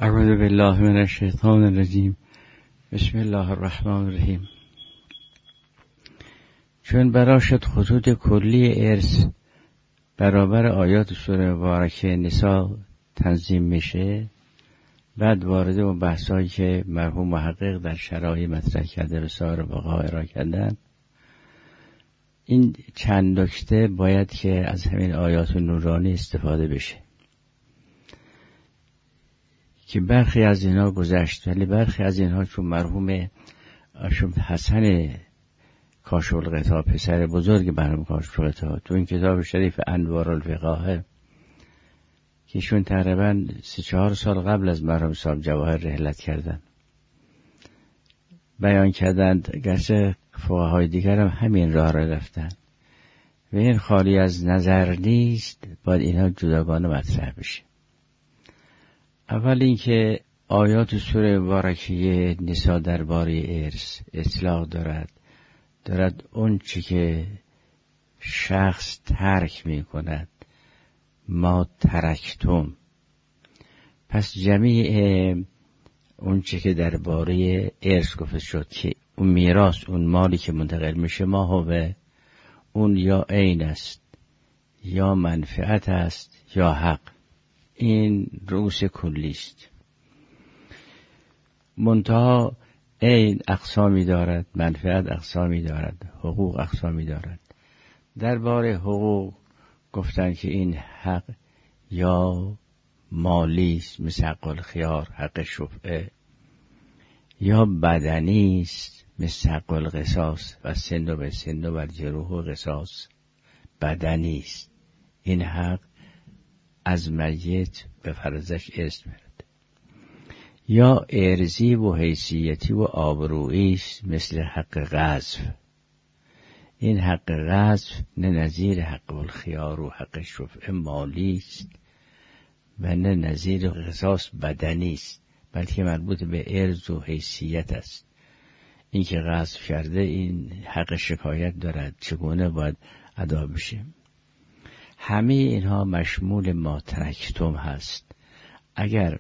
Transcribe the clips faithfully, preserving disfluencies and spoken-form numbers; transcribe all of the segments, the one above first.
اعوذ بالله من الشیطان الرجیم. بسم الله الرحمن الرحیم. چون برا شد خطوط کلی ارث برابر آیات سوره مبارکه نساء تنظیم میشه، بعد وارد اون بحثایی که مرحوم محقق در شرایح مطرح کرده به سایر وقایع ارائه کردن، این چند نکته باید که از همین آیات نورانی استفاده بشه که برخی از اینها گذشت، ولی برخی از اینها چون مرحوم حسن کاشف‌الغطا، پسر بزرگ مرحوم کاشف‌الغطا، تو این کتاب شریف انوار الفقاهه که ایشون تقریبا سه چهار سال قبل از مرحوم صاحب جواهر رحلت کردن، بیان کردند، گرچه فقهای دیگر هم همین راه را رفتن و این خالی از نظر نیست، باید اینها جداگانه مطرح بشه. اول اینکه آیات سوره مبارکه نساء درباره ارث اطلاق دارد دارد اون چی که شخص ترک می کند، ما ترکتم، پس جمیع اون چی که درباره ارث گفته شد که اون میراث، اون مالی که منتقل میشه، ما هو اون یا عین است یا منفعت است یا حق، این رؤوس کلی است. منتها عین اقسامی دارد، منفعت اقسامی دارد، حقوق اقسامی دارد. درباره حقوق گفتن که این حق یا مالی است مثل حق الخیار، حق شفعه، یا بدنی است مثل حق القصاص و سن و به سن و جروح و قصاص، بدنی است. این حق از میت به فرزش ارث میرد. یا ارزی و حیثیتی و آبرویی است مثل حق غصب. این حق غصب نه نظیر حق الخیار و حق شفعه مالی است و نه نظیر قصاص بدنی است، بلکه مربوط به ارز و حیثیت است. این که غصب کرده این حق شکایت دارد، چگونه باید ادا بشه. همه اینها مشمول ما ترکتم هست. اگر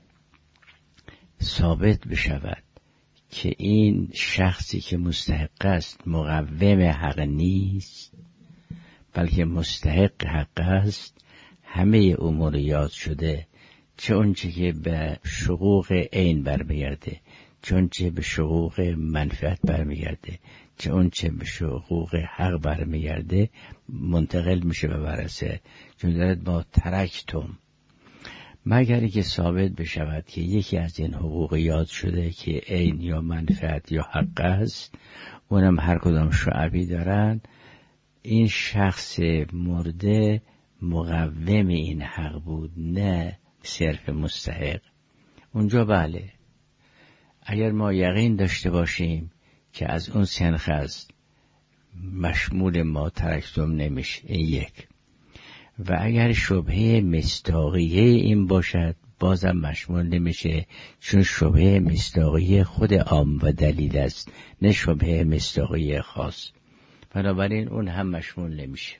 ثابت بشود که این شخصی که مستحق است مقوم حق نیست بلکه مستحق حق است، همه امور یاد شده، چه اونچه که به شقوق عین برمیگرده، چه اونچه به شقوق منفعت برمیگرده، چه اونچه به شقوق حق برمیگرده، منتقل میشه به ورثه. چون دارد با ترکتم، مگری که ثابت بشود که یکی از این حقوق یاد شده که عین یا منفعت یا حق است، اونم هر کدام شعبی دارن، این شخص مرده مقوم این حق بود، نه صرف مستحق. اونجا بله، اگر ما یقین داشته باشیم که از اون سنخ است، مشمول ما ترکتم نمیشه، این یک. و اگر شبهه مصداقیه این باشد، بازم مشمول نمیشه، چون شبهه مصداقیه خود عام و دلیل است، نه شبهه مصداقیه خاص، بنابراین اون هم مشمول نمیشه.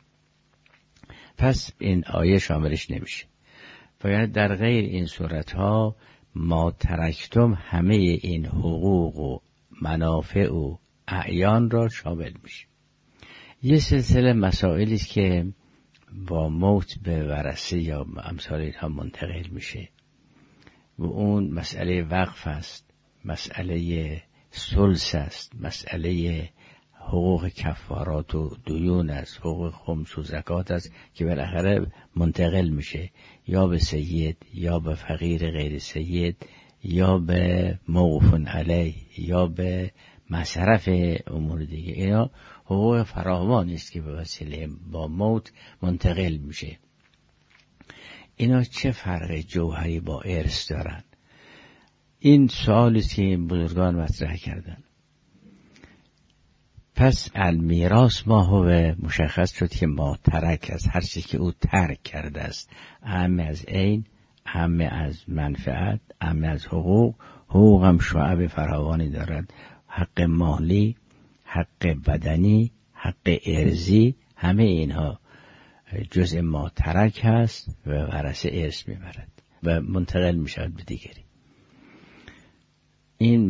پس این آیه شاملش نمیشه. باید در غیر این صورتها ما ترکتم همه این حقوق و منافع و اعیان را شامل میشه. یه سلسله مسائلی است که با موت به ورثه یا امثال اینها منتقل میشه و اون مسئله وقف است، مسئله ثلث است، مسئله حقوق کفارات و دیون است، حقوق خمس و زکات است که بالاخره منتقل میشه یا به سید یا به فقیر غیر سید یا به موقوف علیه یا به مصرف امور دیگه. اینا حقوق فراوانی است که به وسیله با موت منتقل میشه. اینا چه فرق جوهری با ارث دارن؟ این سوالی است که این بزرگان مطرح کردن. پس المیراث ما هو مشخص شد که ما ترک از هر چیزی که او ترک کرده است، اهم از عین، اهم از منفعت، اهم از حقوق. حقوق هم شعب فراوانی دارد، حق مالی، حق بدنی، حق ارزی، همه اینها جزء ما ترک هست و ورثه ارث میبرد و منتقل میشود به دیگری.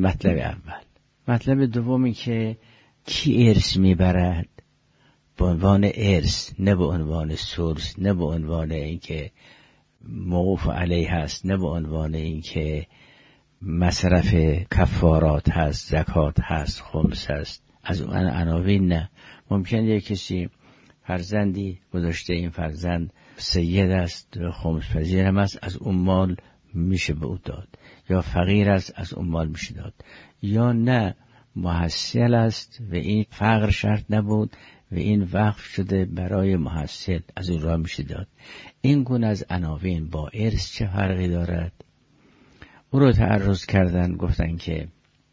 مطلب اول. مطلب دومی که کی ارث میبرد به عنوان ارث، نه به عنوان سلس، نه به عنوان اینکه موقوف علیه هست، نه به عنوان اینکه مصرف کفارات هست، زکات هست، خمس هست، از اون عناوین نه. ممکنه یک کسی فرزندی گذاشته، این فرزند سید است، خمس پذیر هم است، از اون مال میشه به او داد، یا فقیر است از اون مال میشه داد، یا نه محصل است و این فقر شرط نبود و این وقف شده برای محصل، از اون راه میشه داد. این گونه از عناوین با ارث چه فرقی دارد؟ او رو تعرض کردن، گفتن که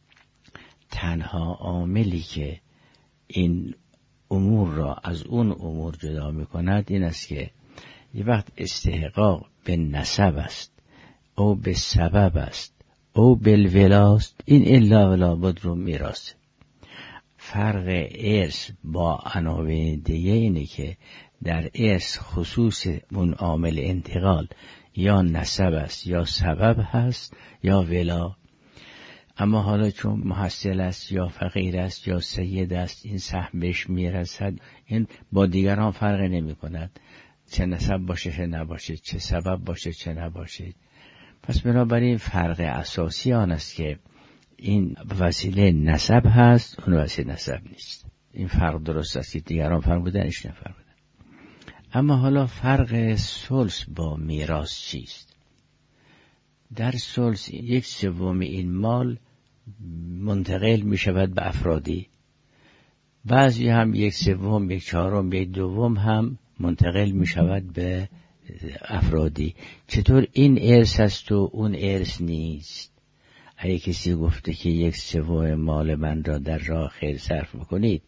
تنها عاملی که این امور را از اون امور جدا میکند این است که یه وقت استحقاق به نسب است او به سبب است او بالولاست، این الا ولا بد رو میراثه. فرق ارث با عناوین دیگه اینه که در ارث خصوص اون عامل انتقال یا نسب است یا سبب هست یا ولا. اما حالا چون محصل است یا فقیر است یا سید است، این سهم بهش میرسد، این با دیگران فرق نمی کند، چه نسب باشه چه نباشه، چه سبب باشه چه نباشه. پس بنابراین فرق اساسی آن است که این وسیله نسب هست، اون وسیله نسب نیست. این فرق درست است که دیگران فرق بودن، ایش نفرق بودن. اما حالا فرق ثلث با میراث چیست؟ در ثلث یک سوم این مال منتقل می شود به افرادی، بعضی هم یک سوم، یک چهارم، یک دوم هم منتقل می شود به افرادی. چطور این ارث است و اون ارث نیست؟ اگه کسی گفته که یک سوم مال من را در راه خیر صرف بکنید،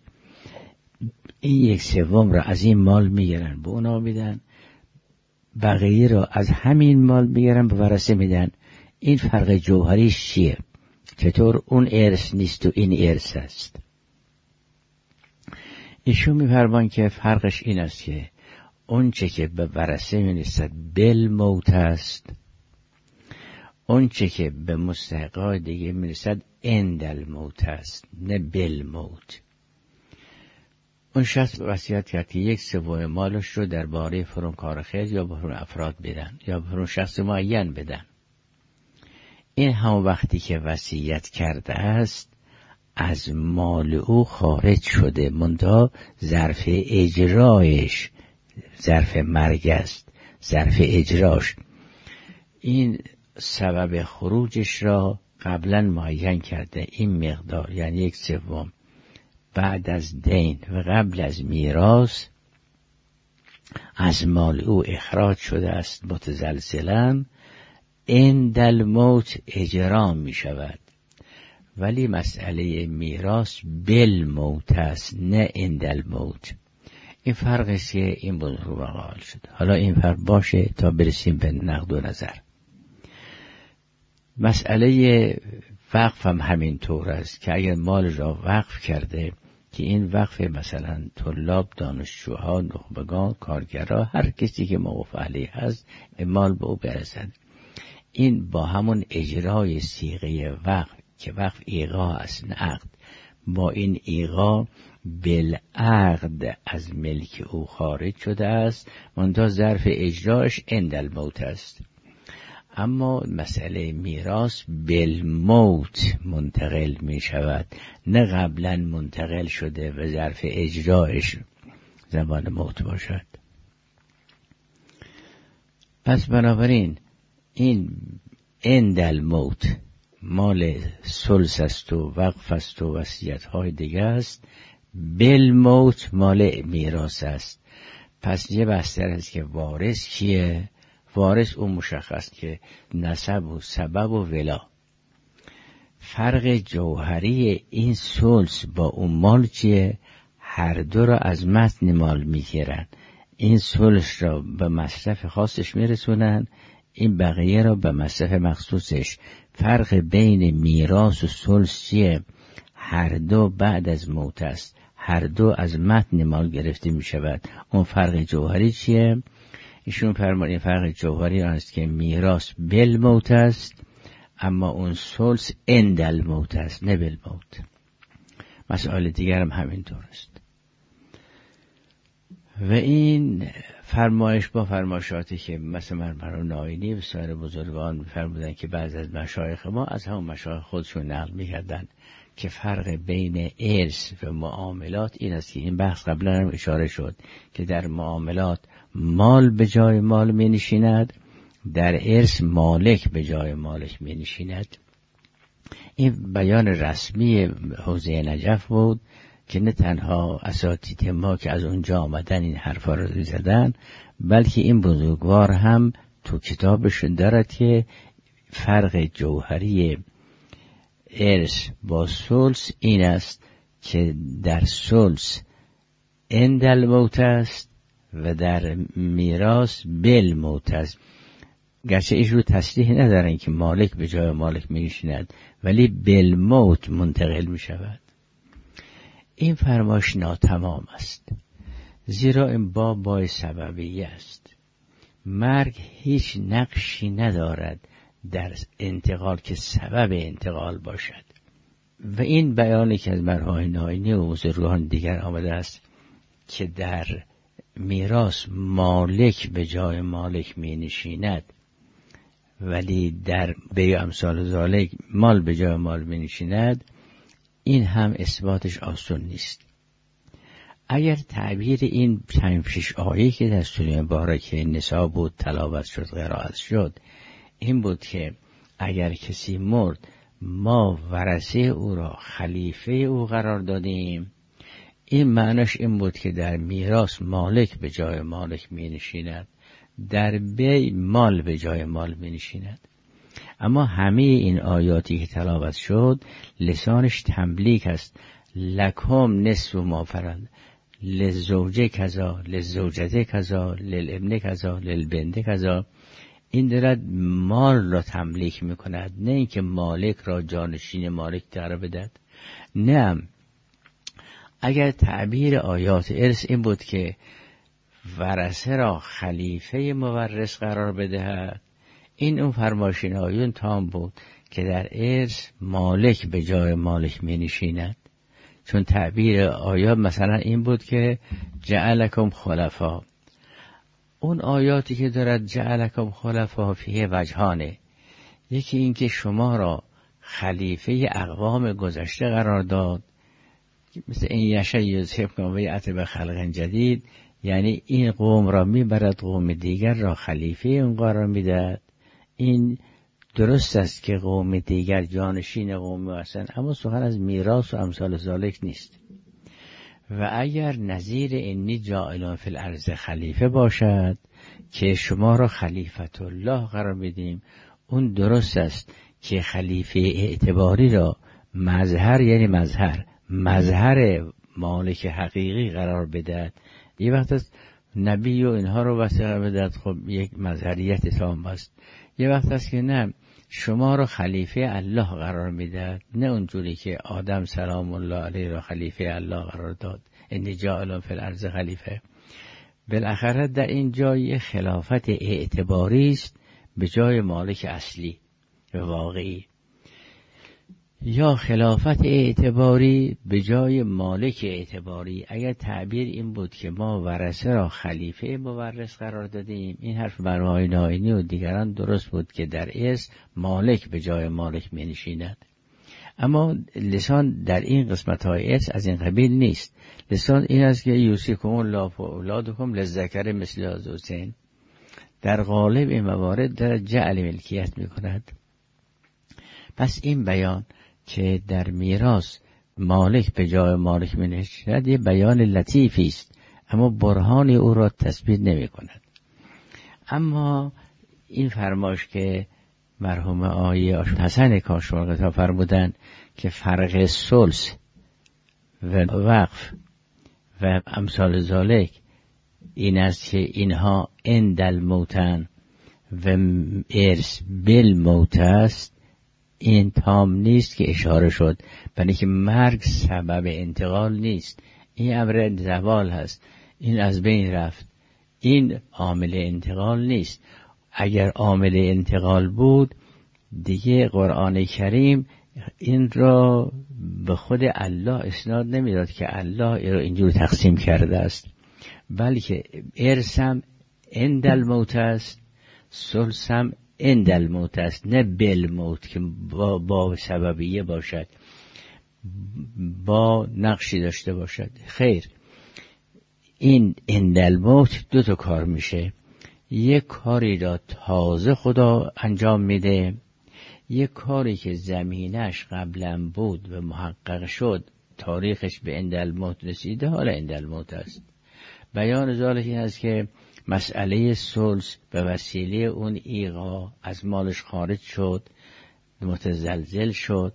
این یک سوم را از این مال میگیرن به اونا میدن، بقیه را از همین مال میگیرن به ورثه میدن. این فرق جوهریش چیه؟ چطور اون ارث نیست و این ارث است؟ ایشون میفرمان که فرقش این است که اون چه که به ورثه میرسد بالموت است، اون چه که به مستحقای دیگه میرسد عند الموت است، نه بالموت. اون شخص وصیت کرد که یک سوم مالش رو درباره فلان کار خیر یا به فلان افراد بدن یا به فلان شخص معین بدن. این هم وقتی که وصیت کرده است از مال او خارج شده، منتها ظرف اجرایش ظرف مرگ است، ظرف اجراش. این سبب خروجش را قبلا معین کرده، این مقدار یعنی یک سوم بعد از دین و قبل از میراث از مال او اخراج شده است متزلزلا، عند الموت اجرا می شود. ولی مسئله میراث بالموت است، نه عند الموت. این فرق است که این بود رو مقال شد. حالا این فرق باشه تا برسیم به نقد و نظر. مسئله وقف هم همین طور است که اگر مال را وقف کرده که این وقف مثلا طلاب، دانشجوها، نخبگان، کارگرها، هر کسی که موقوف علیه هست مال به او برسد، این با همون اجرای صیغه وقف که وقف ایقاع است نه عقد، با این ایقاع بالعقد از ملک او خارج شده است، منتها ظرف اجراش عند الموت است. اما مسئله میراث بالموت منتقل می شود، نه قبلا منتقل شده و ظرف اجراش زمان موت باشد. پس بنابراین این عند الموت مال ثلث است و وقف است و وصیت های دیگه است، بالموت مال میراث است. پس یه بستر است که وارث کیه؟ وارث اون مشخص که نسب و سبب و ولا. فرق جوهری این ثلث با اون مال چیه؟ هر دو را از متن مال میگیرن. این ثلث را به مصرف خاصش میرسونن، این بقیه را به مصرف مخصوصش. فرق بین میراث و ثلث چیه؟ هر دو بعد از موت است، هر دو از متن مال گرفته می شود. اون فرق جوهری چیه؟ ایشون فرمان این فرق جوهری است که میراث بالموت است، اما اون ثلث عند الموت است نه بالموت. مسائل دیگر هم همینطور است. و این فرمایش با فرمایشاتی که مثلا مرحوم ناینی و سایر بزرگان می‌فرمودند که بعض از مشایخ ما از همون مشایخ خودشون نقل می‌کردن که فرق بین ارث و معاملات این است که این بحث قبلا هم اشاره شد که در معاملات مال به جای مال می‌نشیند، در ارث مالک به جای مالک می‌نشیند. این بیان رسمی حوزه نجف بود که نه تنها اساتید ما که از اونجا آمدن این حرفا رو زدن، بلکه این بزرگوار هم تو کتابش دارد که فرق جوهری ارث با ثلث این است که در ثلث عند الموت است و در میراث بالموت است. گرچه ایش رو تصریح ندارن که مالک به جای مالک می نشیند، ولی بالموت منتقل می شود. این فرمایش ناتمام است، زیرا این باب باب سببی است. مرگ هیچ نقشی ندارد در انتقال که سبب انتقال باشد. و این بیانی که از مرحوم ناینی و بزرگان دیگر آمده است که در میراث مالک به جای مالک می نشیند، ولی در بیع امثال ذالک مال به جای مال می نشیند، این هم اثباتش آسان نیست. اگر تعبیر این پنج شش آیه که در سوره مبارکه نساء بود تلاوت شد قرائت شد این بود که اگر کسی مرد ما ورثه او را خلیفه او قرار دادیم، این معناش این بود که در میراث مالک به جای مالک می نشیند، در بیع مال به جای مال می نشیند. اما همه این آیاتی که تلاوت شد لسانش تملیک است. لکم نصف ما فرض، للزوجه کذا، للزوجته کذا، للابن کذا، للبنت کذا. این دارد مال را تملیک میکند، نه اینکه مالک را جانشین مالک قرار بدهد. نه، اگر تعبیر آیات ارث این بود که ورثه را خلیفه مورث قرار بدهد، این اون فرمایشین آیون تام بود که در ارث مالک به جای مالک می نشیند. چون تعبیر آیات مثلا این بود که جعلکم خلفا. اون آیاتی که دارد جعلکم خلفا فیه وجهانه، یکی این که شما را خلیفه اقوام گذشته قرار داد، مثل این یشه یذهبکم و یأتی بخلق جدید، یعنی این قوم را میبرد قوم دیگر را خلیفه اون قرار میدهد. این درست است که قوم دیگر جانشین قوم هستند، اما سخن از میراث و امثال ذالک نیست. و اگر نظیر انی جاعلون فی الارض خلیفه باشد که شما را خلیفت الله قرار بدیم، اون درست است که خلیفه اعتباری را مظهر، یعنی مظهر مظهر مالک حقیقی قرار بدهد. یه وقت است نبی و اینها رو واسه قرار بدهد، خب یک مظهریت تام است. یه وقت است که نه، شما رو خلیفه الله قرار میدهد، نه اونجوری که آدم سلام الله علیه را خلیفه الله قرار داد، انی جاعل فی الارض خلیفه. بالاخره در این جای خلافت اعتباری است به جای مالک اصلی و واقعی، یا خلافت اعتباری به جای مالک اعتباری. اگر تعبیر این بود که ما ورثه را خلیفه مورث قرار دادیم، این حرف برای ناینی و دیگران درست بود که در ارث مالک به جای مالک می نشیند. اما لسان در این قسمت های ارث از این قبیل نیست. لسان این است که یوصیکم الله فی اولادکم للذکر مثل حظ الانثیین. در غالب این موارد در جعل ملکیت می کند. پس این بیان که در میراث مالک به جای مالک می نشیند یه بیان لطیفی است، اما برهان او را تثبیت نمی کند. اما این فرمایش که مرحوم آیه حسن کاشوالقطا فرمودند که فرق ثلث و وقف و امثال ذالک این است که اینها عند الموتن و ارث بالموت است، این تام نیست که اشاره شد، برای که مرگ سبب انتقال نیست. این امر زوال هست، این از بین رفت، این عامل انتقال نیست. اگر عامل انتقال بود دیگه قرآن کریم این را به خود الله اسناد نمیداد که الله این را اینجور تقسیم کرده است، بلکه ارثم عند الموت است، ثلثم عند الموت است، نه بالموت که با, با سببیه باشد، با نقشی داشته باشد. خیر، این عند الموت دو تا کار میشه. یک کاری را تازه خدا انجام میده، یک کاری که زمینش قبلا بود و محقق شد، تاریخش به عند الموت رسیده، حالا عند الموت است. بیان ذالک این است که مسئله ثلث به وسیله اون ایقا از مالش خارج شد، متزلزل شد،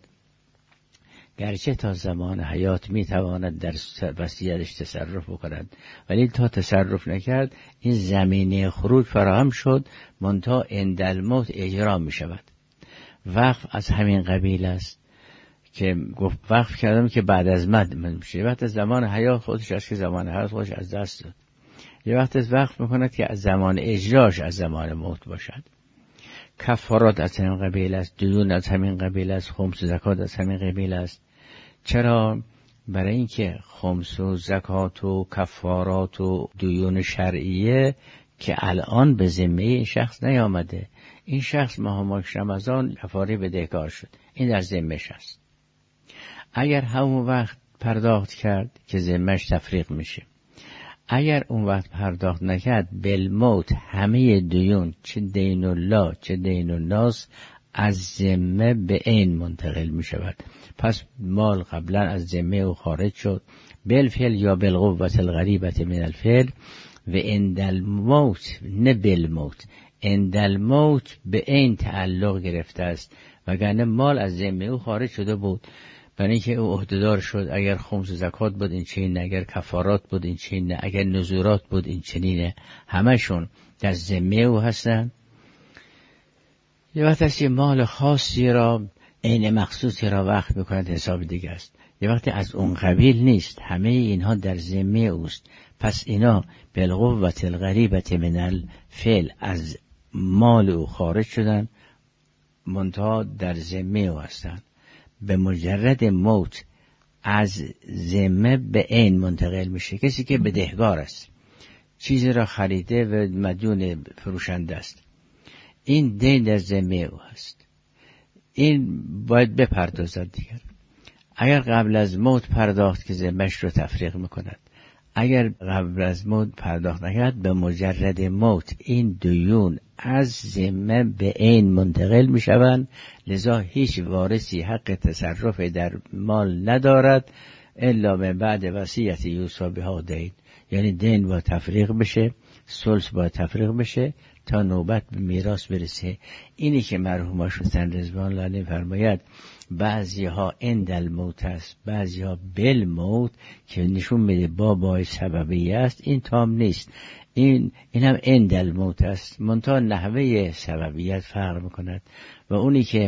گرچه تا زمان حیات میتواند در وصیتش تصرف بکند، ولی تا تصرف نکرد این زمینه خروج فراهم شد، منتها عند الموت اجرا می شود. وقف از همین قبیل است که گفت وقف کردم که بعد از مد میشه، وقت از زمان حیات خودش است که زمان حیات خودش از دست داد، یه وقت از وقف میکند که از زمان اجراش از زمان موت باشد. کفارات از همین قبیل است، دیون از همین قبیل است، خمس و زکات از همین قبیل است. چرا؟ برای اینکه خمس و زکات و کفارات و دیون شرعیه که الان به ذمه این شخص نیامده، این شخص ماه ماهش رمضان کفاره بدهکار شد، این در ذمه‌اش است. اگر همون وقت پرداخت کرد که ذمه‌اش تفریق میشه، اگر اون وقت پرداخت نکرد بالموت همه دیون، چه دین الله چه دین الناس، از ذمه به عین منتقل می شود. پس مال قبلا از ذمه او خارج شد، بالفعل یا بالقوة الغریبة من الفعل، و عند الموت نه بالموت، عند الموت به عین تعلق گرفته است، وگرنه مال از ذمه او خارج شده بود. برای اینکه او عهدهدار شد، اگر خمس و زکات بود این چنینه، اگر کفارات بود این چنینه، اگر نذورات بود این چنینه، همشون در ذمه او هستن. یه وقت است یه مال خاصی را، عین مخصوصی را وقت میکند، حساب دیگه است. یه وقتی از اون قبیل نیست، همه اینها در ذمه اوست. پس اینا بالقوة الغریبة من الفعل از مال او خارج شدن، منتها در ذمه او هستن. به مجرد موت از ذمه به عین منتقل میشه. کسی که بدهکار است، چیزی را خریده و مدیون فروشنده است، این دین در ذمه او هست، این باید بپردازد دیگر. اگر قبل از موت پرداخت که ذمه‌اش رو تفریق میکند، اگر قبل از موت پرداخت نکرد، به مجرد موت این دیون از ذمه به عین منتقل میشوند، لذا هیچ وارثی حق تصرف در مال ندارد الا من بعد وصیت یوصی بها دین. یعنی دین با تفریق بشه، ثلث با تفریق بشه تا نوبت به میراث برسه. اینی که مرحوم آشوتن رضوان الله علیه فرماید بعضی ها عند الموت است، بعضی ها بالموت، که نشون میده بابای سببیه است، این تام نیست. این این هم عند الموت است، منتها نحوه سببیت فرق میکند. و اونی که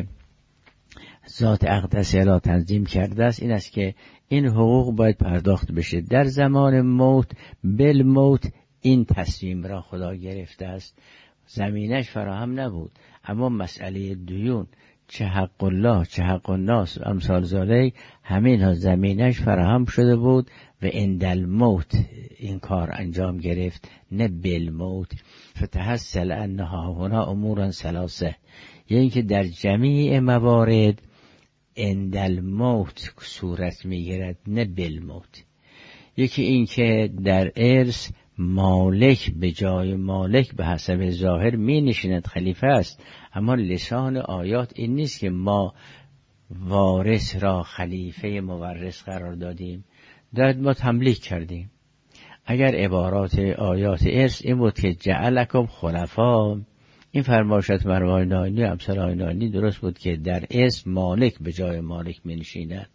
ذات اقدس الا تنظیم کرده است این است که این حقوق باید پرداخت بشه در زمان موت. بالموت این تصمیم را خدا گرفته است، زمینش فراهم نبود، اما مسئله دیون، چه حق الله چه حق الناس امثال ذالک، همین ها زمینش فراهم شده بود و عند الموت این کار انجام گرفت، نه بالموت. فتحصل انها هنا امورا ثلاثه، یعنی که در جمیع موارد عند الموت صورت میگیرد، نه بالموت. یکی این که در ارث مالک به جای مالک به حسب ظاهر می نشیند، خلیفه است، اما لسان آیات این نیست که ما وارث را خلیفه مورث قرار دادیم، داد ما تملیک کردیم. اگر عبارات آیات ارث این بود که جعلکم خلفا، این فرمایشات مروای ناینی و امثال آیه ناینی درست بود که در ارث مالک به جای مالک می نشیند.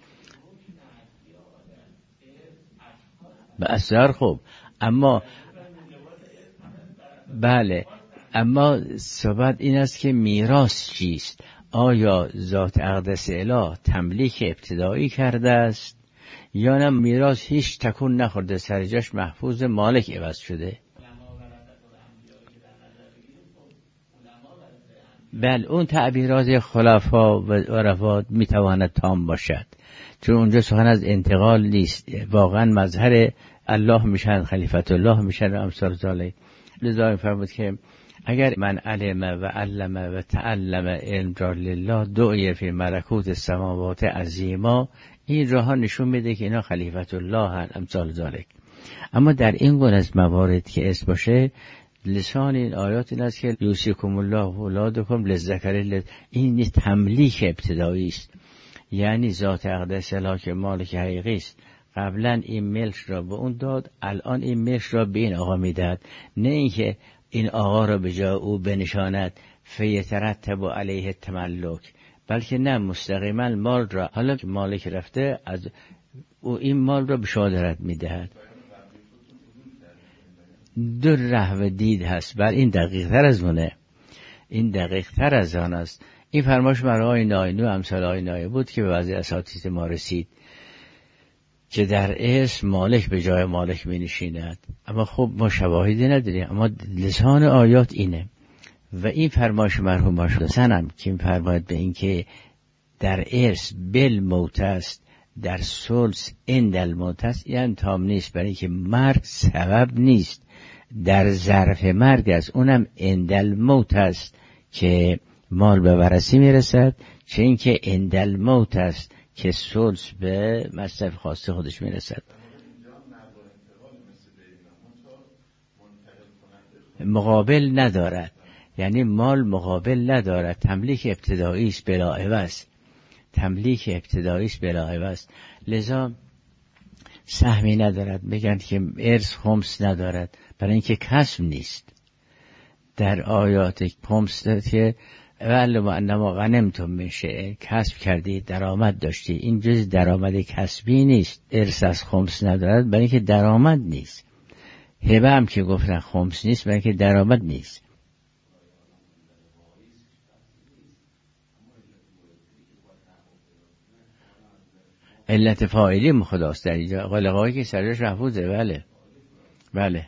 به اثر خوب، اما بله، اما صحبت این است که میراث چیست؟ آیا ذات اقدس اله تملیک ابتدایی کرده است یا نه میراث هیچ تکون نخورده، سرجاش محفوظ مالک عوض شده؟ بل اون تعبیرات خلفا و عرفا میتواند تام باشد، چون اونجا سخن از انتقال نیست، واقعا مظهر الله میشن، خلیفت الله میشن و امثال ذالک. لذا فرمود که اگر من علم و علم و تعلم علم را لله دعی فی ملکوت السماوات عظیما، این راه نشون میده که اینا خلیفت الله هن امثال ذالک. اما در این گونه از موارد که اسم باشه، لسان این آیات این است که یوصیکم الله و اولادکم للذکر لل، این تملیک ابتدایی است. یعنی ذات اقدس الله که مالک حقیقی است قبلا این ملک را به اون داد، الان این ملک را به این آقا میدهد، نه اینکه این آقا را به جای او بنشاند فیترتب علیه تملک، بلکه نه، مستقیما مال را حالا که مالک رفته از او این مال را به شما دارد میدهد. دو رهو دید هست، بر این دقیق تر از اونه، این دقیق تر از آن است. این فرمایش برای آقای ناینو امثال آقای ناینو بود که به بعضی اساتید ما رسید که در اسم مالک به جای مالک می نشیند. اما خب ما شواهدی نداریم، اما لسان آیات اینه. و این فرمایش مرحوم باشدسن هم که این فرماید به این که در ارث بل موت است، در سلس اندل موت است، یعنی تام نیست، برای که مرگ سبب نیست، در ظرف مرگ است، اونم اندل موت است که مال به ورثی میرسد، چه این که اندل موت است که سلس به مصرف خاص خودش میرسد. مقابل ندارد، یعنی مال مقابل ندارد، تملیک ابتدایی است بلا عوض، تملیک ابتدایی است بلا عوض. لذا سهمی ندارد، بگن که ارث خمس ندارد، برای اینکه کسب نیست. در آیات خمس که ولو انما غنمتم من شیء، کسب کردی، درآمد داشتی، این جز درآمد کسبی نیست. ارث از خمس ندارد برای اینکه درآمد نیست. هبه هم که گفتن خمس نیست برای اینکه درآمد نیست. علت فاعلی خداست در اینجا، قلقایی که سرش محفوظه. بله بله،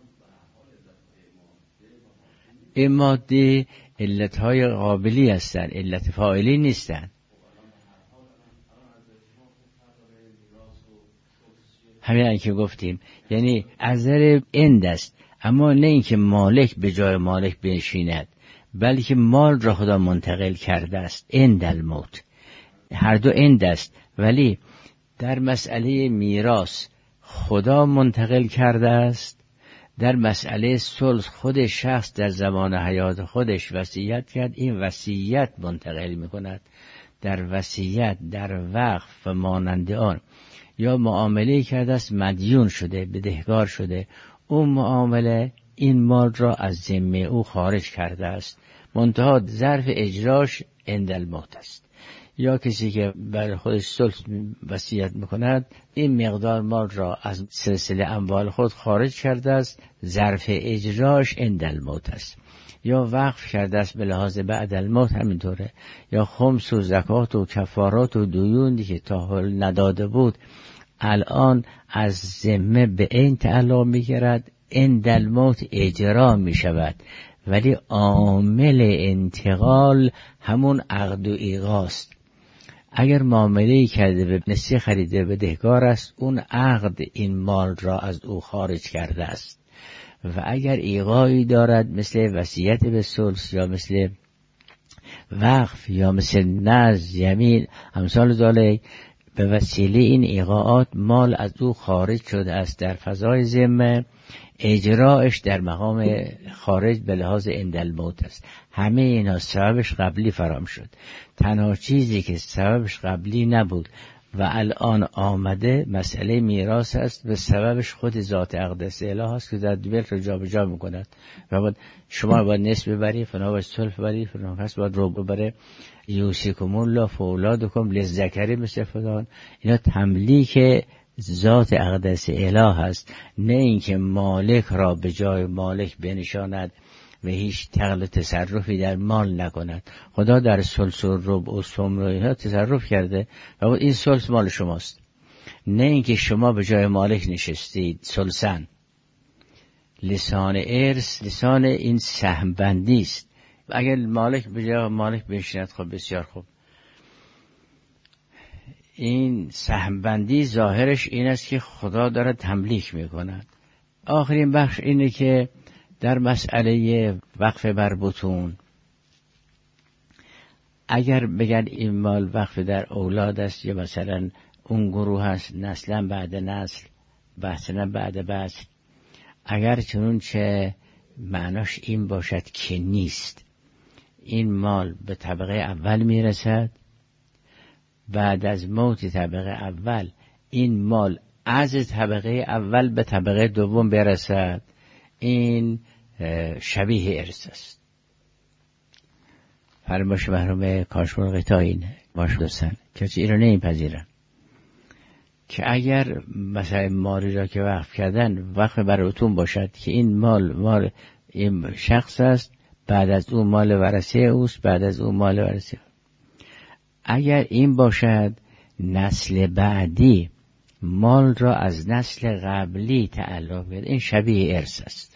این ماده علتهای قابلی هستن، علت فاعلی نیستن. همین که گفتیم، یعنی از نظر اند است، اما نه اینکه مالک به جای مالک بنشیند، بلکه مال را خدا منتقل کرده است. اند الموت، هر دو اند است، ولی در مسئله میراث خدا منتقل کرده است، در مسئله صلح خود شخص در زمان حیات خودش وصیت کرد، این وصیت منتقل میکند. در وصیت، در وقف و مانند آن، یا معامله کرده است مدیون شده، بدهکار شده، اون معامله این مال را از ذمه او خارج کرده است، منتها ظرف اجراش عند الموت است. یا کسی که برای خودش صلح وصیت میکند، این مقدار مال را از سلسله اموال خود خارج کرده است، ظرف اجراش عند الموت است. یا وقف کرده است به لحاظ بعد الموت، همینطوره. یا خمس و زکات و کفارات و دیونی که تا حال نداده بود الان از ذمه به این تعلق میگیرد، عند الموت اجرا میشود، ولی عامل انتقال همون عقد و ایقاست. اگر معامله‌ای کرده به نسیه خریده بدهکار است، اون عقد این مال را از او خارج کرده است. و اگر ایقایی دارد مثل وصیت به ثلث یا مثل وقف یا مثل نذر، یمین، امثال ذالک، به وسیله این ایقاعات مال از او خارج شده است در فضای ذمه، اجراش در مقام خارج به لحاظ عند الموت است. همه اینا سببش قبلی فرام شد. تنها چیزی که سببش قبلی نبود و الان آمده مسئله میراث است و سببش خود ذات اقدس اله است که در دل رو جا به جا میکند. و باید شما باید نصف ببری، فنا باید ثلث ببری، فنا کس باید ربع ببره. یوصیکم الله فی اولادکم للذکر مثل فلان. اینا تملیک ذات اقدس اله است، نه اینکه مالک را به جای مالک بنشاند و هیچ تقل تصرفی در مال نکند. خدا در ثلث و ربع و ثمن و اینها تصرف کرده و این ثلث مال شماست، نه اینکه شما به جای مالک نشستید ثلثن. لسان ارث لسان این سهم بندی است. اگر مالک به جای مالک بنشیند خب بسیار خوب. این سهم بندی ظاهرش این است که خدا داره تملیک میکند. آخرین بخش اینه که در مسئله وقف بر بطون، اگر بگن این مال وقف در اولاد است یا مثلا اون گروه هست نسلا بعد نسل بحثنا بعد بحث، اگر چنون چه معناش این باشد که نیست، این مال به طبقه اول میرسد، بعد از موت طبقه اول این مال از طبقه اول به طبقه دوم برسد، این شبیه ارث است. فرمایش مرحوم کاشمر قطاع اینه باش دوستان کسی این رو نمیپذیرن که اگر مثلا مالی را که وقف کردن وقف بر بطون باشد که این مال مال این شخص است، بعد از اون مال ورثه اوست، بعد از اون مال ورثه. اگر این باشد نسل بعدی مال را از نسل قبلی تعلق بده، این شبیه ارث است.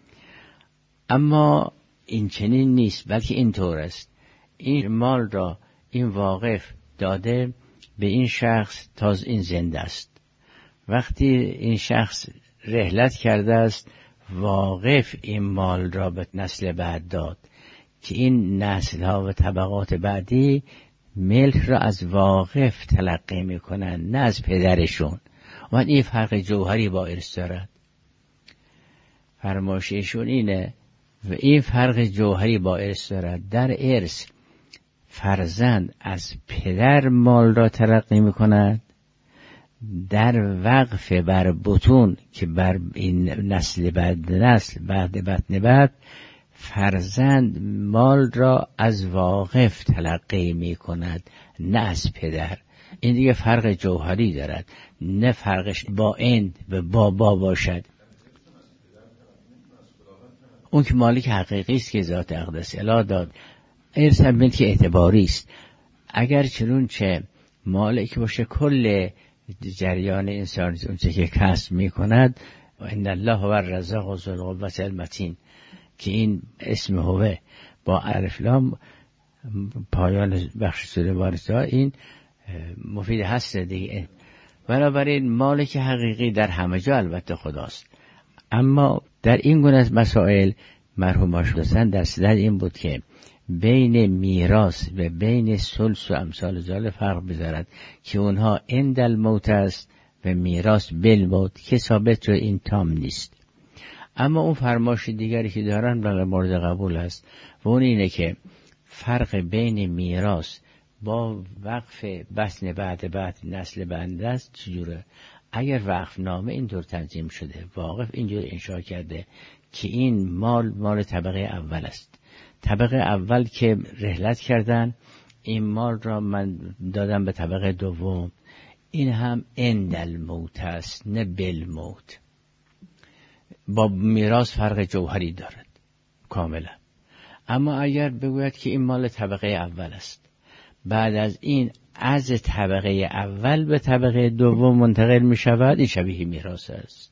اما این چنین نیست، بلکه این طور است، این مال را این واقف داده به این شخص تاز این زنده است. وقتی این شخص رحلت کرده است، واقف این مال را به نسل بعد داد که این نسل ها و طبقات بعدی ملک را از واقف تلقی میکنن نه از پدرشون. و این فرق جوهری با ارث دارد. فرمایششون اینه و این فرق جوهری با ارث دارد. در ارث فرزند از پدر مال را تلقی میکند، در وقف بر بطون که بر این نسل بعد نسل بعد بطن بعد فرزند مال را از واقف تلقی می کند نه از پدر. این دیگه فرق جوهری دارد، نه فرقش با اند و بابا باشد. اون که مالک حقیقی است که ذات اقدس اله داد، ارث هم ملک اعتباری است. اگر چنون چه مالک باشه کل جریان انسان اون چه که کسب می کند، و ان الله هو الرزاق ذو القوة المتین که این اسم هوه با الف لام پایان بخش سوره وارثه این مفید هست دیگه. بنابراین مالک حقیقی در همه جا البته خداست، اما در این گونه از مسائل مرحوم شدن در صدر این بود که بین میراث و بین ثلث و امثال ذالک فرق بذارد که اونها عند الموت است و میراث بالموت که ثابت و این تام نیست. اما اون فرمایش دیگری که دارن بله مورد قبول است و اون اینه که فرق بین میراث با وقف بطن بعد بعد نسل بعد است چجوره؟ اگر وقف نامه اینطور تنظیم شده، واقف اینجور انشاء کرده که این مال مال طبقه اول است، طبقه اول که رحلت کردن این مال را من دادم به طبقه دوم، این هم عند الموت است نه بالموت. با میراث فرق جوهری دارد کاملا. اما اگر بگوید که این مال طبقه اول است، بعد از این از طبقه اول به طبقه دوم منتقل می شود، این شبیه میراث است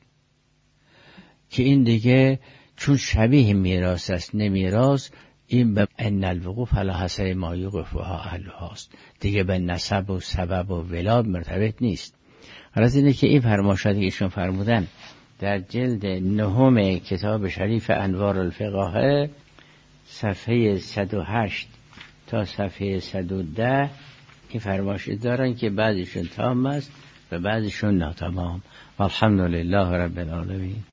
که این دیگه چون شبیه میراث است نه میراث، این به ان الوقوف فلا حسب ما یوقفها اهلهاست، دیگه به نسب و سبب و ولاد مرتبط نیست. غرض اینه که این فرمایشاتی که ایشون فرمودن در جلد نهم کتاب شریف انوار الفقاهه صفحه صد و هشت تا صفحه صد و ده این فرمایش دارن که بعضیشون تام است و بعضیشون ناتمام. والحمدلله رب العالمین.